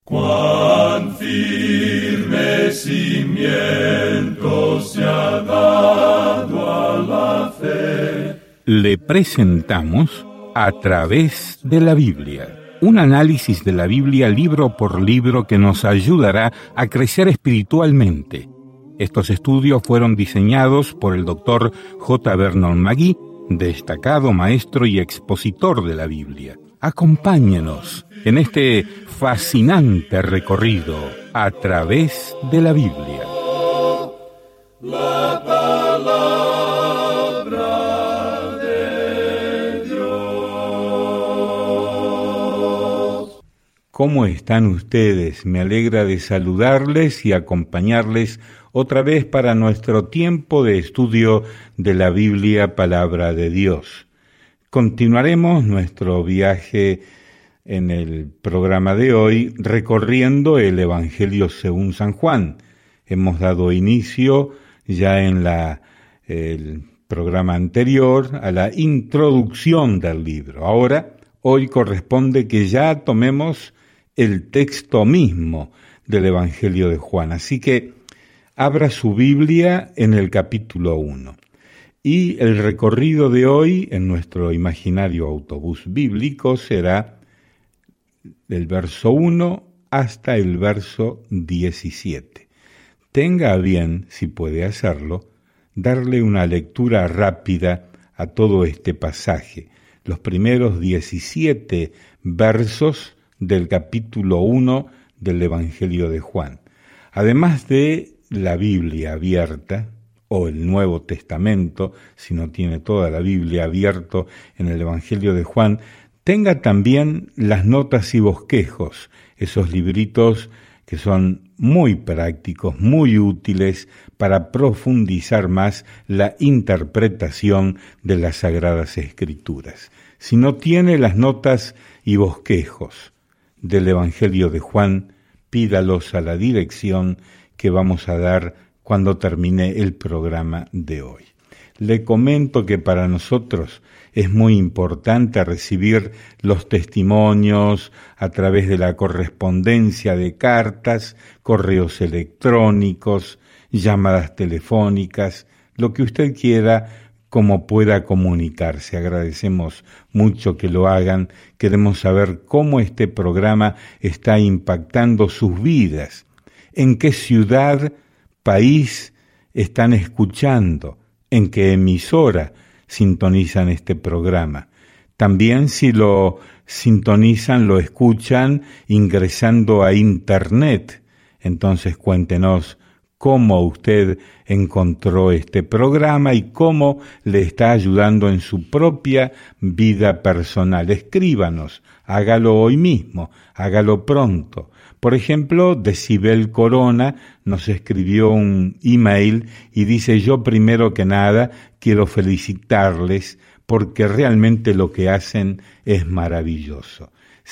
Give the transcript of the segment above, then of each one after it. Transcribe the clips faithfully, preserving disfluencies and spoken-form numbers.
Cuán firme cimiento se ha dado a la fe. Le presentamos A través de la Biblia, un análisis de la Biblia libro por libro que nos ayudará a crecer espiritualmente. Estos estudios fueron diseñados por el doctor J. Vernon McGee, destacado maestro y expositor de la Biblia. Acompáñenos en este fascinante recorrido a través de la Biblia. La palabra de Dios. ¿Cómo están ustedes? Me alegra de saludarles y acompañarles otra vez para nuestro tiempo de estudio de la Biblia, Palabra de Dios. Continuaremos nuestro viaje en el programa de hoy recorriendo el Evangelio según San Juan. Hemos dado inicio ya en la, el programa anterior a la introducción del libro. Ahora, hoy corresponde que ya tomemos el texto mismo del Evangelio de Juan. Así que abra su Biblia en el capítulo uno. Y el recorrido de hoy en nuestro imaginario autobús bíblico será del verso uno hasta el verso diecisiete. Tenga a bien, si puede hacerlo, darle una lectura rápida a todo este pasaje, los primeros diecisiete versos del capítulo uno del Evangelio de Juan. Además de la Biblia abierta, o el Nuevo Testamento, si no tiene toda la Biblia abierto en el Evangelio de Juan, tenga también las notas y bosquejos, esos libritos que son muy prácticos, muy útiles para profundizar más la interpretación de las Sagradas Escrituras. Si no tiene las notas y bosquejos del Evangelio de Juan, pídalos a la dirección que vamos a dar cuando termine el programa de hoy. Le comento que para nosotros es muy importante recibir los testimonios a través de la correspondencia de cartas, correos electrónicos, llamadas telefónicas, lo que usted quiera, como pueda comunicarse. Agradecemos mucho que lo hagan. Queremos saber cómo este programa está impactando sus vidas, en qué ciudad, país están escuchando, en qué emisora sintonizan este programa. También si lo sintonizan, lo escuchan ingresando a internet. Entonces cuéntenos cómo usted encontró este programa y cómo le está ayudando en su propia vida personal. Escríbanos, hágalo hoy mismo, hágalo pronto. Por ejemplo, Decibel Corona nos escribió un email y dice: yo primero que nada quiero felicitarles porque realmente lo que hacen es maravilloso.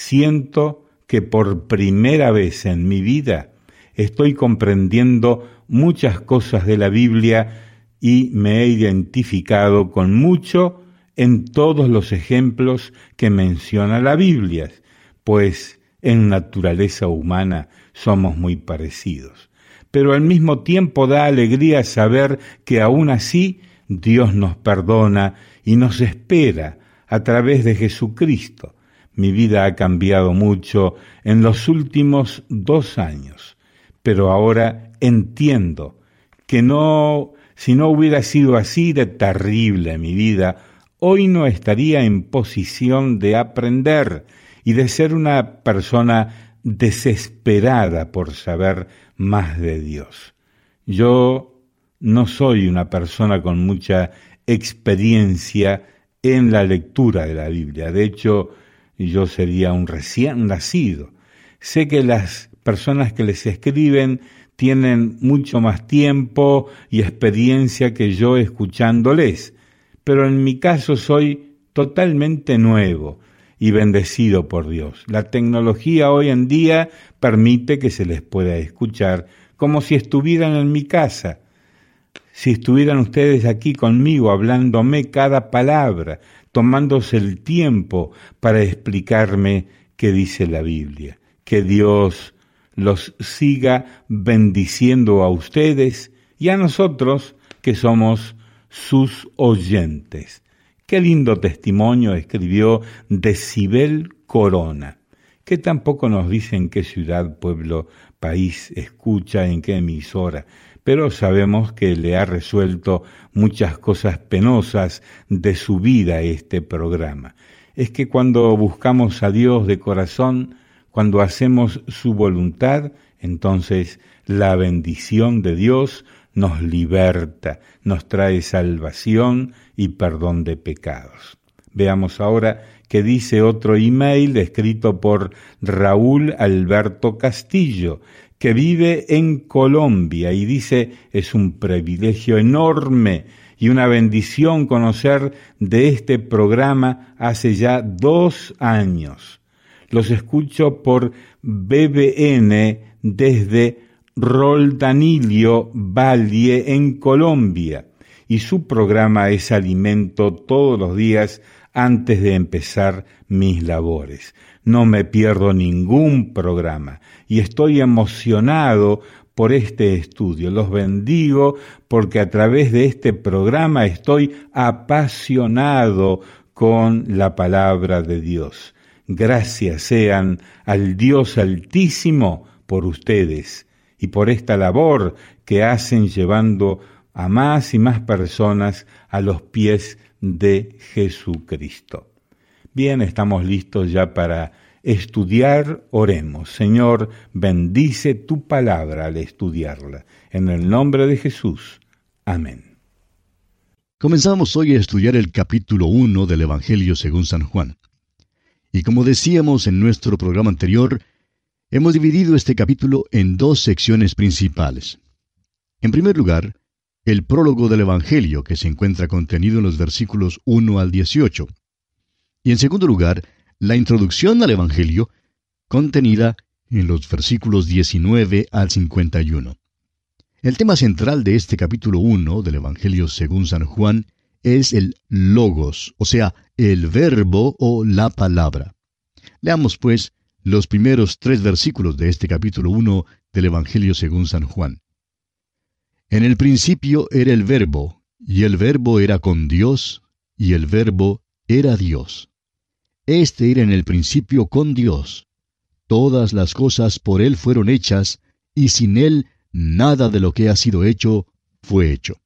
Siento que por primera vez en mi vida estoy comprendiendo muchas cosas de la Biblia y me he identificado con mucho en todos los ejemplos que menciona la Biblia, pues en naturaleza humana somos muy parecidos. Pero al mismo tiempo da alegría saber que aún así Dios nos perdona y nos espera a través de Jesucristo. Mi vida ha cambiado mucho en los últimos dos años, pero ahora entiendo que no, si no hubiera sido así de terrible mi vida, hoy no estaría en posición de aprender y de ser una persona desesperada por saber más de Dios. Yo no soy una persona con mucha experiencia en la lectura de la Biblia. De hecho, yo sería un recién nacido. Sé que las personas que les escriben tienen mucho más tiempo y experiencia que yo escuchándoles, pero en mi caso soy totalmente nuevo y bendecido por Dios. La tecnología hoy en día permite que se les pueda escuchar como si estuvieran en mi casa, si estuvieran ustedes aquí conmigo hablándome cada palabra, tomándose el tiempo para explicarme qué dice la Biblia. Que Dios los siga bendiciendo a ustedes y a nosotros que somos sus oyentes. Qué lindo testimonio escribió Decibel Corona, que tampoco nos dice en qué ciudad, pueblo, país escucha, en qué emisora, pero sabemos que le ha resuelto muchas cosas penosas de su vida este programa. Es que cuando buscamos a Dios de corazón, cuando hacemos su voluntad, entonces la bendición de Dios nos liberta, nos trae salvación y perdón de pecados. Veamos ahora qué dice otro email escrito por Raúl Alberto Castillo, que vive en Colombia, y dice: es un privilegio enorme y una bendición conocer de este programa hace ya dos años. Los escucho por B B N desde Roldanillo Valle en Colombia, y su programa es alimento todos los días antes de empezar mis labores. No me pierdo ningún programa y estoy emocionado por este estudio. Los bendigo porque a través de este programa estoy apasionado con la palabra de Dios. Gracias sean al Dios Altísimo por ustedes y por esta labor que hacen llevando a más y más personas a los pies de Jesucristo. Bien, estamos listos ya para estudiar. Oremos. Señor, bendice tu palabra al estudiarla. En el nombre de Jesús. Amén. Comenzamos hoy a estudiar el capítulo uno del Evangelio según San Juan. Y como decíamos en nuestro programa anterior, hemos dividido este capítulo en dos secciones principales. En primer lugar, el prólogo del Evangelio, que se encuentra contenido en los versículos uno al dieciocho. Y en segundo lugar, la introducción al Evangelio, contenida en los versículos diecinueve al cincuenta y uno. El tema central de este capítulo uno del Evangelio según San Juan es el logos, o sea, el verbo o la palabra. Leamos, pues, los primeros tres versículos de este capítulo uno del Evangelio según San Juan. En el principio era el Verbo, y el Verbo era con Dios, y el Verbo era Dios. Este era en el principio con Dios. Todas las cosas por Él fueron hechas, y sin Él nada de lo que ha sido hecho fue hecho.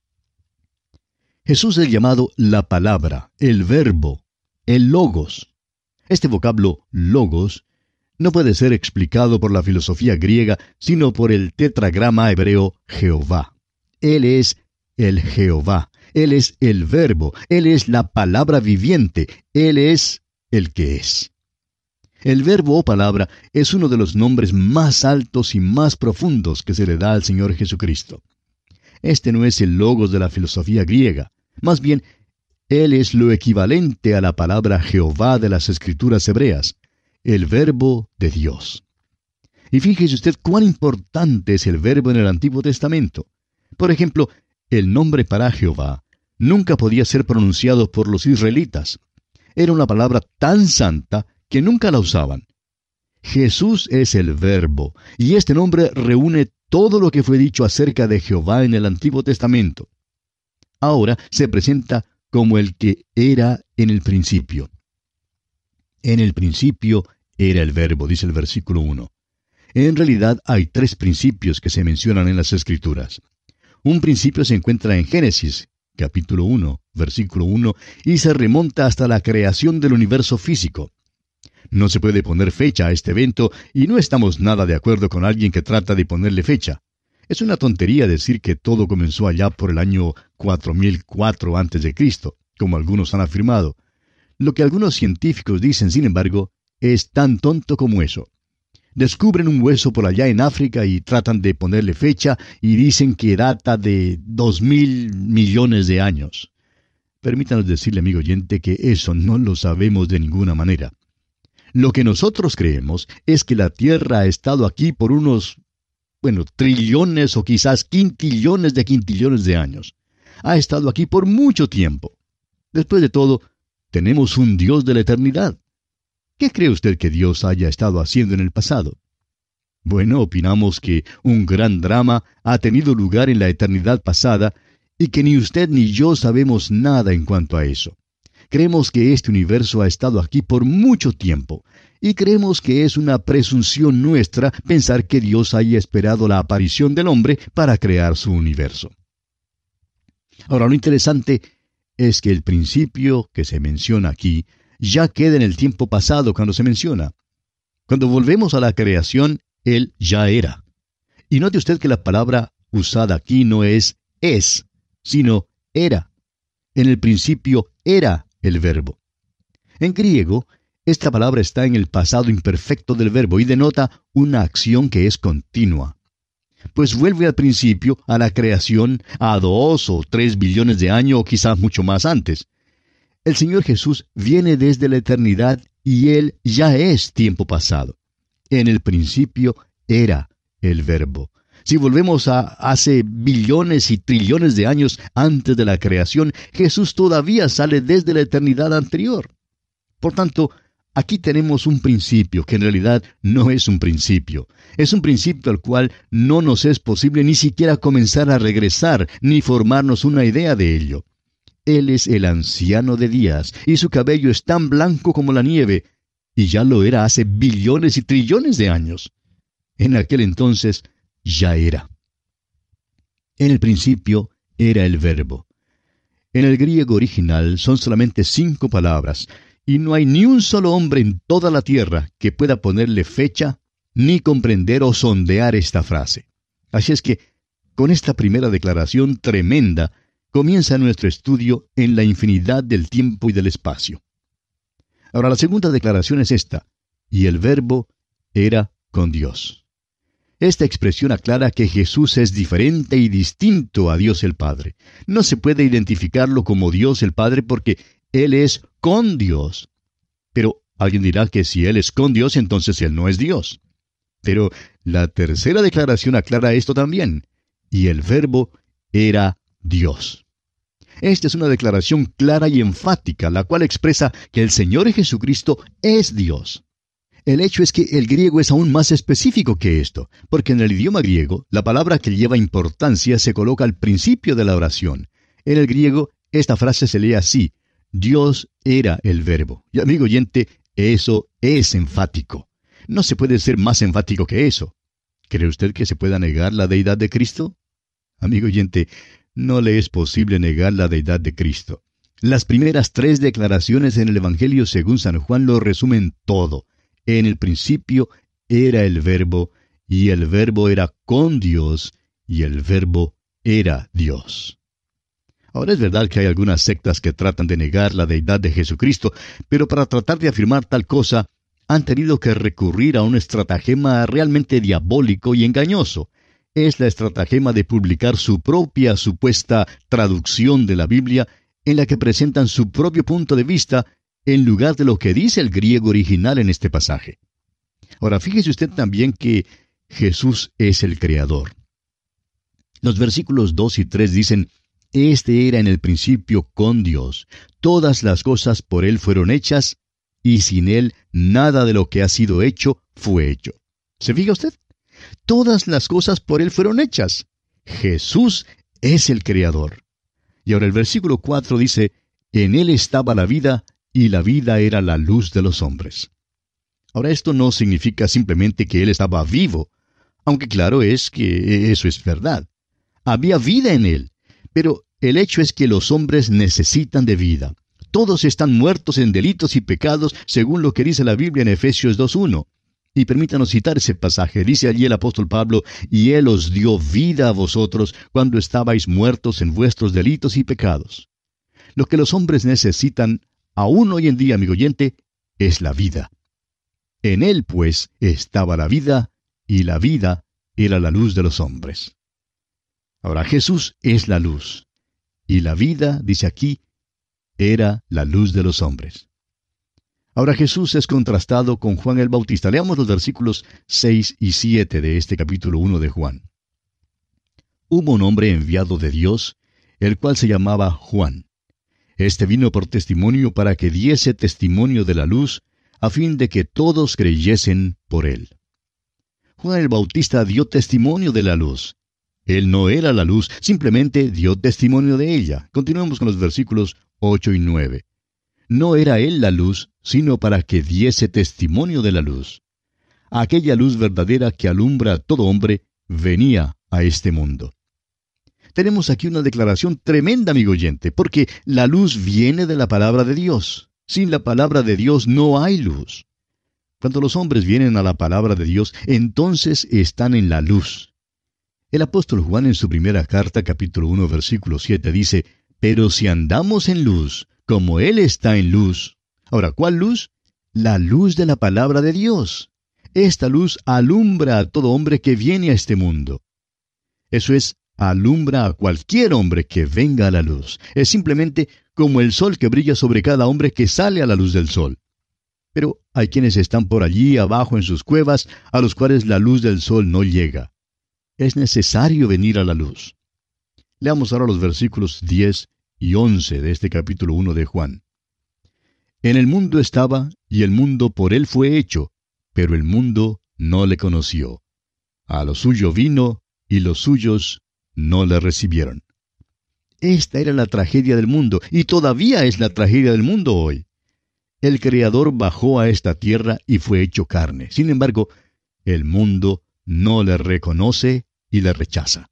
Jesús es llamado la palabra, el Verbo, el Logos. Este vocablo Logos no puede ser explicado por la filosofía griega, sino por el tetragrama hebreo Jehová. Él es el Jehová, Él es el Verbo, Él es la palabra viviente, Él es el que es. El Verbo o palabra es uno de los nombres más altos y más profundos que se le da al Señor Jesucristo. Este no es el logos de la filosofía griega, más bien, Él es lo equivalente a la palabra Jehová de las Escrituras hebreas, el Verbo de Dios. Y fíjese usted cuán importante es el Verbo en el Antiguo Testamento. Por ejemplo, el nombre para Jehová nunca podía ser pronunciado por los israelitas. Era una palabra tan santa que nunca la usaban. Jesús es el Verbo, y este nombre reúne todo lo que fue dicho acerca de Jehová en el Antiguo Testamento. Ahora se presenta como el que era en el principio. En el principio era el Verbo, dice el versículo uno. En realidad hay tres principios que se mencionan en las Escrituras. Un principio se encuentra en Génesis, capítulo uno, versículo uno, y se remonta hasta la creación del universo físico. No se puede poner fecha a este evento, y no estamos nada de acuerdo con alguien que trata de ponerle fecha. Es una tontería decir que todo comenzó allá por el año cuatro mil cuatro antes de Cristo, como algunos han afirmado. Lo que algunos científicos dicen, sin embargo, es tan tonto como eso. Descubren un hueso por allá en África y tratan de ponerle fecha y dicen que data de dos mil millones de años. Permítanos decirle, amigo oyente, que eso no lo sabemos de ninguna manera. Lo que nosotros creemos es que la Tierra ha estado aquí por unos, bueno, trillones o quizás quintillones de quintillones de años. Ha estado aquí por mucho tiempo. Después de todo, tenemos un Dios de la eternidad. ¿Qué cree usted que Dios haya estado haciendo en el pasado? Bueno, opinamos que un gran drama ha tenido lugar en la eternidad pasada y que ni usted ni yo sabemos nada en cuanto a eso. Creemos que este universo ha estado aquí por mucho tiempo, y creemos que es una presunción nuestra pensar que Dios haya esperado la aparición del hombre para crear su universo. Ahora, lo interesante es que el principio que se menciona aquí ya queda en el tiempo pasado cuando se menciona. Cuando volvemos a la creación, Él ya era. Y note usted que la palabra usada aquí no es es, sino era. En el principio era el verbo. En griego, esta palabra está en el pasado imperfecto del verbo y denota una acción que es continua. Pues vuelve al principio, a la creación, a dos o tres billones de años o quizás mucho más antes. El Señor Jesús viene desde la eternidad y Él ya es tiempo pasado. En el principio era el verbo. Si volvemos a hace billones y trillones de años antes de la creación, Jesús todavía sale desde la eternidad anterior. Por tanto, aquí tenemos un principio que en realidad no es un principio. Es un principio al cual no nos es posible ni siquiera comenzar a regresar ni formarnos una idea de ello. Él es el anciano de días y su cabello es tan blanco como la nieve, y ya lo era hace billones y trillones de años. En aquel entonces ya era. En el principio era el verbo. En el griego original son solamente cinco palabras, y no hay ni un solo hombre en toda la tierra que pueda ponerle fecha, ni comprender o sondear esta frase. Así es que, con esta primera declaración tremenda, comienza nuestro estudio en la infinidad del tiempo y del espacio. Ahora, la segunda declaración es esta: y el verbo era con Dios. Esta expresión aclara que Jesús es diferente y distinto a Dios el Padre. No se puede identificarlo como Dios el Padre porque Él es con Dios. Pero alguien dirá que si Él es con Dios, entonces Él no es Dios. Pero la tercera declaración aclara esto también: y el verbo era Dios. Esta es una declaración clara y enfática, la cual expresa que el Señor Jesucristo es Dios. El hecho es que el griego es aún más específico que esto, porque en el idioma griego, la palabra que lleva importancia se coloca al principio de la oración. En el griego, esta frase se lee así: Dios era el verbo. Y amigo oyente, eso es enfático. No se puede ser más enfático que eso. ¿Cree usted que se pueda negar la deidad de Cristo? Amigo oyente, no le es posible negar la deidad de Cristo. Las primeras tres declaraciones en el Evangelio según San Juan lo resumen todo. En el principio era el verbo, y el verbo era con Dios, y el verbo era Dios. Ahora es verdad que hay algunas sectas que tratan de negar la deidad de Jesucristo, pero para tratar de afirmar tal cosa, han tenido que recurrir a un estratagema realmente diabólico y engañoso. Es la estratagema de publicar su propia supuesta traducción de la Biblia, en la que presentan su propio punto de vista, en lugar de lo que dice el griego original en este pasaje. Ahora, fíjese usted también que Jesús es el Creador. Los versículos dos y tres dicen: Este era en el principio con Dios. Todas las cosas por Él fueron hechas, y sin Él nada de lo que ha sido hecho fue hecho. ¿Se fija usted? Todas las cosas por Él fueron hechas. Jesús es el Creador. Y ahora el versículo cuatro dice: En Él estaba la vida, y la vida era la luz de los hombres. Ahora, esto no significa simplemente que Él estaba vivo, aunque claro es que eso es verdad. Había vida en Él, pero el hecho es que los hombres necesitan de vida. Todos están muertos en delitos y pecados, según lo que dice la Biblia en Efesios dos uno. Y permítanos citar ese pasaje. Dice allí el apóstol Pablo: Y Él os dio vida a vosotros cuando estabais muertos en vuestros delitos y pecados. Lo que los hombres necesitan, aún hoy en día, amigo oyente, es la vida. En Él, pues, estaba la vida, y la vida era la luz de los hombres. Ahora, Jesús es la luz, y la vida, dice aquí, era la luz de los hombres. Ahora, Jesús es contrastado con Juan el Bautista. Leamos los versículos seis y siete de este capítulo uno de Juan. Hubo un hombre enviado de Dios, el cual se llamaba Juan. Este vino por testimonio para que diese testimonio de la luz, a fin de que todos creyesen por él. Juan el Bautista dio testimonio de la luz. Él no era la luz, simplemente dio testimonio de ella. Continuemos con los versículos ocho y nueve. No era él la luz, sino para que diese testimonio de la luz. Aquella luz verdadera que alumbra a todo hombre venía a este mundo. Tenemos aquí una declaración tremenda, amigo oyente, porque la luz viene de la palabra de Dios. Sin la palabra de Dios no hay luz. Cuando los hombres vienen a la palabra de Dios, entonces están en la luz. El apóstol Juan en su primera carta, capítulo uno, versículo siete, dice, «Pero si andamos en luz, como Él está en luz». Ahora, ¿cuál luz? La luz de la palabra de Dios. Esta luz alumbra a todo hombre que viene a este mundo. Eso es, alumbra a cualquier hombre que venga a la luz. Es simplemente como el sol que brilla sobre cada hombre que sale a la luz del sol. Pero hay quienes están por allí abajo en sus cuevas, a los cuales la luz del sol no llega. Es necesario venir a la luz. Leamos ahora los versículos diez y once de este capítulo uno de Juan. En el mundo estaba, y el mundo por él fue hecho, pero el mundo no le conoció. A lo suyo vino, y los suyos no le recibieron. Esta era la tragedia del mundo, y todavía es la tragedia del mundo hoy. El Creador bajó a esta tierra y fue hecho carne. Sin embargo, el mundo no le reconoce y le rechaza.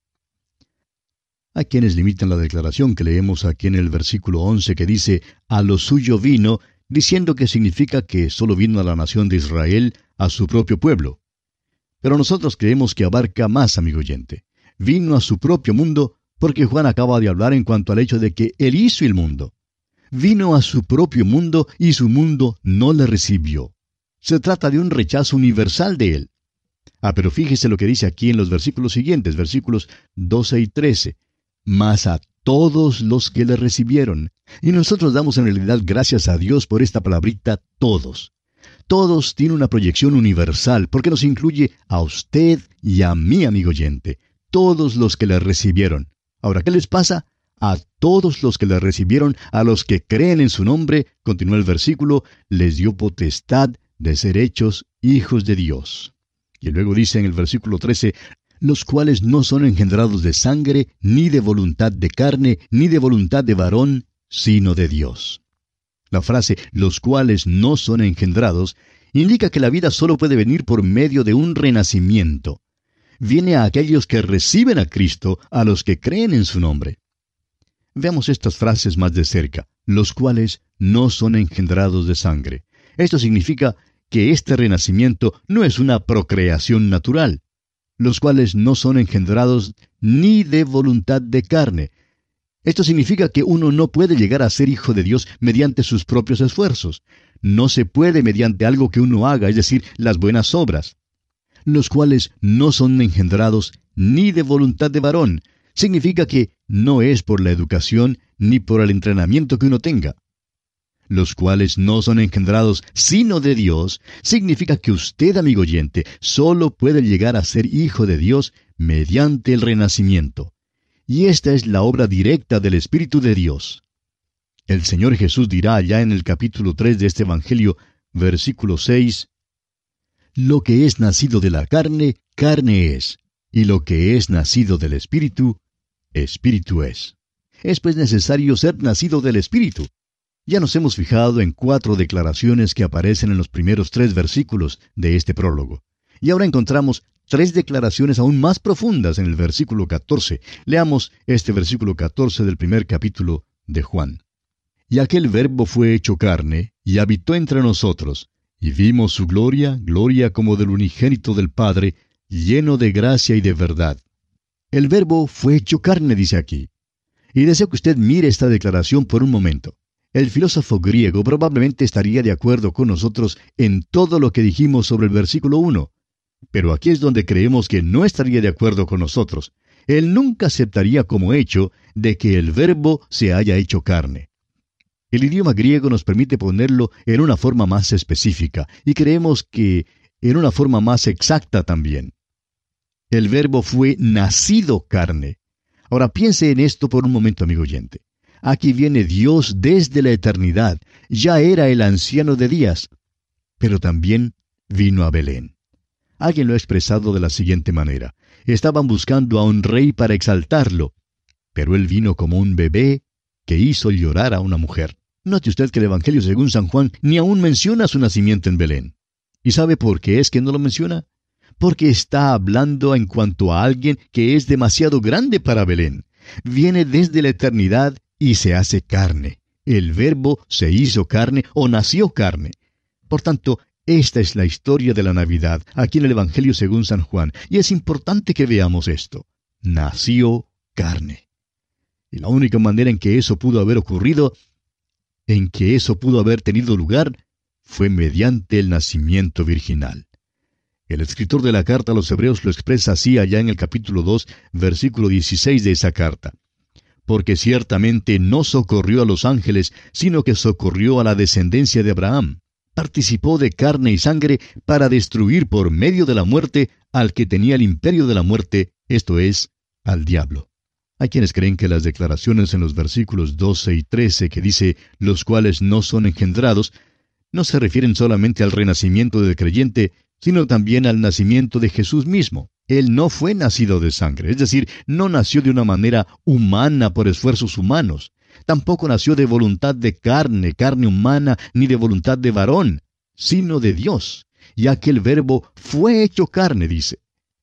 Hay quienes limitan la declaración que leemos aquí en el versículo once que dice, a lo suyo vino, diciendo que significa que solo vino a la nación de Israel, a su propio pueblo. Pero nosotros creemos que abarca más, amigo oyente. Vino a su propio mundo porque Juan acaba de hablar en cuanto al hecho de que Él hizo el mundo. Vino a su propio mundo y su mundo no le recibió. Se trata de un rechazo universal de Él. Ah, pero fíjese lo que dice aquí en los versículos siguientes, versículos doce y trece. Mas a todos los que le recibieron. Y nosotros damos en realidad gracias a Dios por esta palabrita todos. Todos tiene una proyección universal porque nos incluye a usted y a mí, amigo oyente. Todos los que le recibieron. Ahora, ¿qué les pasa? A todos los que le recibieron, a los que creen en su nombre, continúa el versículo, les dio potestad de ser hechos hijos de Dios. Y luego dice en el versículo trece, los cuales no son engendrados de sangre, ni de voluntad de carne, ni de voluntad de varón, sino de Dios. La frase, los cuales no son engendrados, indica que la vida solo puede venir por medio de un renacimiento. Viene a aquellos que reciben a Cristo, a los que creen en su nombre. Veamos estas frases más de cerca, los cuales no son engendrados de sangre. Esto significa que este renacimiento no es una procreación natural. Los cuales no son engendrados ni de voluntad de carne. Esto significa que uno no puede llegar a ser hijo de Dios mediante sus propios esfuerzos. No se puede mediante algo que uno haga, es decir, las buenas obras. Los cuales no son engendrados ni de voluntad de varón. Significa que no es por la educación ni por el entrenamiento que uno tenga. Los cuales no son engendrados sino de Dios, significa que usted, amigo oyente, solo puede llegar a ser hijo de Dios mediante el renacimiento. Y esta es la obra directa del Espíritu de Dios. El Señor Jesús dirá allá en el capítulo tres de este Evangelio, versículo seis, lo que es nacido de la carne, carne es, y lo que es nacido del Espíritu, Espíritu es. Es pues necesario ser nacido del Espíritu. Ya nos hemos fijado en cuatro declaraciones que aparecen en los primeros tres versículos de este prólogo. Y ahora encontramos tres declaraciones aún más profundas en el versículo catorce. Leamos este versículo catorce del primer capítulo de Juan. Y aquel Verbo fue hecho carne, y habitó entre nosotros, y vimos su gloria, gloria como del unigénito del Padre, lleno de gracia y de verdad. El Verbo fue hecho carne, dice aquí. Y deseo que usted mire esta declaración por un momento. El filósofo griego probablemente estaría de acuerdo con nosotros en todo lo que dijimos sobre el versículo uno. Pero aquí es donde creemos que no estaría de acuerdo con nosotros. Él nunca aceptaría como hecho de que el Verbo se haya hecho carne. El idioma griego nos permite ponerlo en una forma más específica, y creemos que en una forma más exacta también. El Verbo fue nacido carne. Ahora piense en esto por un momento, amigo oyente. Aquí viene Dios desde la eternidad. Ya era el anciano de días, pero también vino a Belén. Alguien lo ha expresado de la siguiente manera: estaban buscando a un rey para exaltarlo, pero él vino como un bebé que hizo llorar a una mujer. Note usted que el Evangelio según San Juan ni aún menciona su nacimiento en Belén. ¿Y sabe por qué es que no lo menciona? Porque está hablando en cuanto a alguien que es demasiado grande para Belén. Viene desde la eternidad y se hace carne. El Verbo se hizo carne o nació carne. Por tanto, esta es la historia de la Navidad, aquí en el Evangelio según San Juan, y es importante que veamos esto. Nació carne. Y la única manera en que eso pudo haber ocurrido, en que eso pudo haber tenido lugar, fue mediante el nacimiento virginal. El escritor de la carta a los Hebreos lo expresa así allá en el capítulo dos, versículo dieciséis de esa carta. Porque ciertamente no socorrió a los ángeles, sino que socorrió a la descendencia de Abraham. Participó de carne y sangre para destruir por medio de la muerte al que tenía el imperio de la muerte, esto es, al diablo. Hay quienes creen que las declaraciones en los versículos doce y trece que dice, los cuales no son engendrados, no se refieren solamente al renacimiento del creyente, sino también al nacimiento de Jesús mismo. Él no fue nacido de sangre, es decir, no nació de una manera humana por esfuerzos humanos. Tampoco nació de voluntad de carne, carne humana, ni de voluntad de varón, sino de Dios, ya que el Verbo fue hecho carne, dice.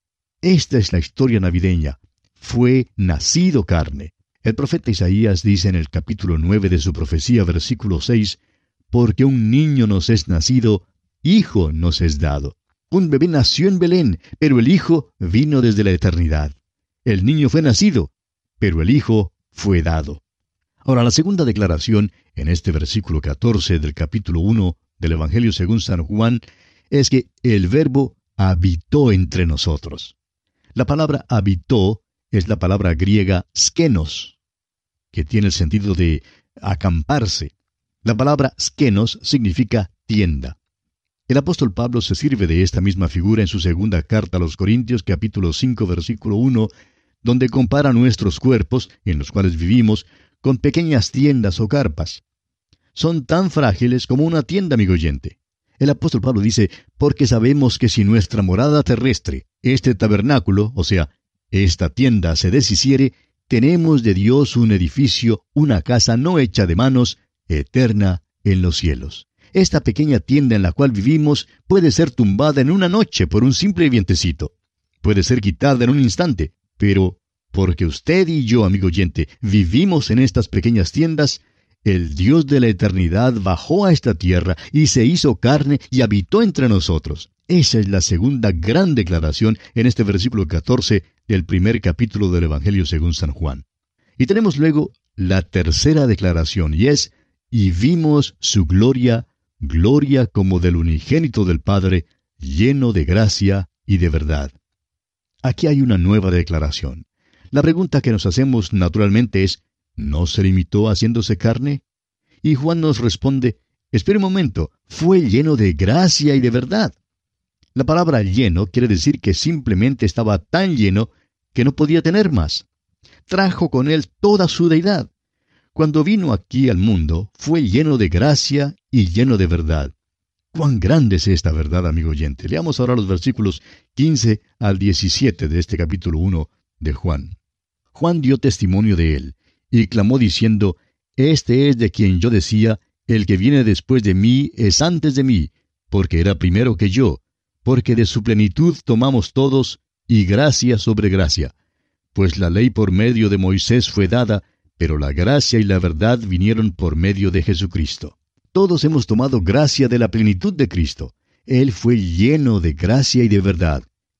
Esta es la historia navideña. Fue nacido carne. El profeta Isaías dice en el capítulo nueve de su profecía, versículo seis, porque un niño nos es nacido, hijo nos es dado. Un bebé nació en Belén, pero el hijo vino desde la eternidad. El niño fue nacido, pero el hijo fue dado. Ahora, la segunda declaración, en este versículo catorce del capítulo uno del Evangelio según San Juan, es que el Verbo habitó entre nosotros. La palabra habitó es la palabra griega skenos, que tiene el sentido de acamparse. La palabra skenos significa tienda. El apóstol Pablo se sirve de esta misma figura en su segunda carta a los Corintios, capítulo cinco, versículo uno, donde compara nuestros cuerpos, en los cuales vivimos, con pequeñas tiendas o carpas. Son tan frágiles como una tienda, amigo oyente. El apóstol Pablo dice, porque sabemos que si nuestra morada terrestre, este tabernáculo, o sea, esta tienda se deshiciere, tenemos de Dios un edificio, una casa no hecha de manos, eterna en los cielos. Esta pequeña tienda en la cual vivimos puede ser tumbada en una noche por un simple vientecito. Puede ser quitada en un instante, pero porque usted y yo, amigo oyente, vivimos en estas pequeñas tiendas, el Dios de la eternidad bajó a esta tierra y se hizo carne y habitó entre nosotros. Esa es la segunda gran declaración en este versículo catorce del primer capítulo del Evangelio según San Juan. Y tenemos luego la tercera declaración, y es, y vimos su gloria, gloria como del unigénito del Padre, lleno de gracia y de verdad. Aquí hay una nueva declaración. La pregunta que nos hacemos naturalmente es, ¿no se limitó haciéndose carne? Y Juan nos responde, espere un momento, fue lleno de gracia y de verdad. La palabra lleno quiere decir que simplemente estaba tan lleno que no podía tener más. Trajo con él toda su deidad. Cuando vino aquí al mundo, fue lleno de gracia y lleno de verdad. ¡Cuán grande es esta verdad, amigo oyente! Leamos ahora los versículos quince al diecisiete de este capítulo uno de Juan. Juan dio testimonio de él, y clamó diciendo, Este es de quien yo decía, el que viene después de mí es antes de mí, porque era primero que yo, porque de su plenitud tomamos todos, y gracia sobre gracia. Pues la ley por medio de Moisés fue dada, pero la gracia y la verdad vinieron por medio de Jesucristo. Todos hemos tomado gracia de la plenitud de Cristo. Él fue lleno de gracia y de verdad.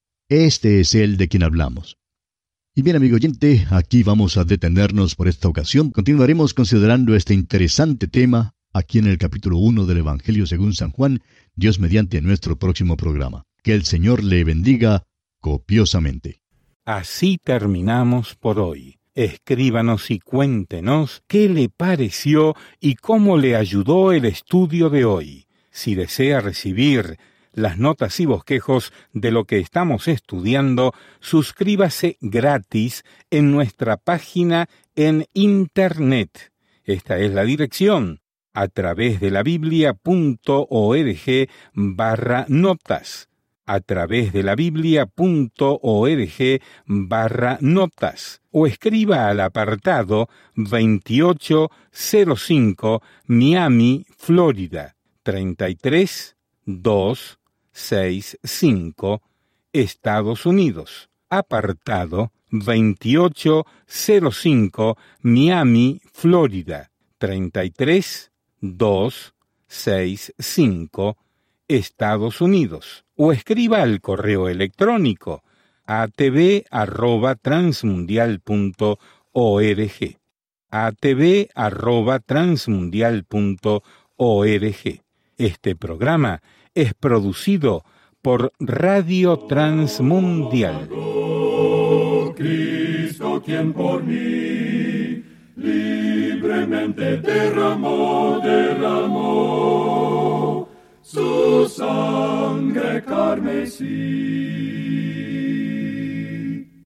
Este es Él de quien hablamos. Y bien, amigo oyente, aquí vamos a detenernos por esta ocasión. Continuaremos considerando este interesante tema aquí en el capítulo uno del Evangelio según San Juan, Dios mediante nuestro próximo programa. Que el Señor le bendiga copiosamente. Así terminamos por hoy. Escríbanos y cuéntenos qué le pareció y cómo le ayudó el estudio de hoy. Si desea recibir las notas y bosquejos de lo que estamos estudiando, suscríbase gratis en nuestra página en Internet. Esta es la dirección, a través de la biblia punto org barra notas. a través de la biblia punto org barra notas o escriba al apartado veintiocho cero cinco Miami, Florida, treinta y tres mil doscientos sesenta y cinco, Estados Unidos. Apartado veintiocho cero cinco Miami, Florida, treinta y tres mil doscientos sesenta y cinco, Estados Unidos. O escriba al correo electrónico a t v arroba transmundial punto org. a t v arroba transmundial punto org. Este programa es producido por Radio Transmundial. Oh, Cristo, quien por mí libremente derramó, derramó su sangre carmesí.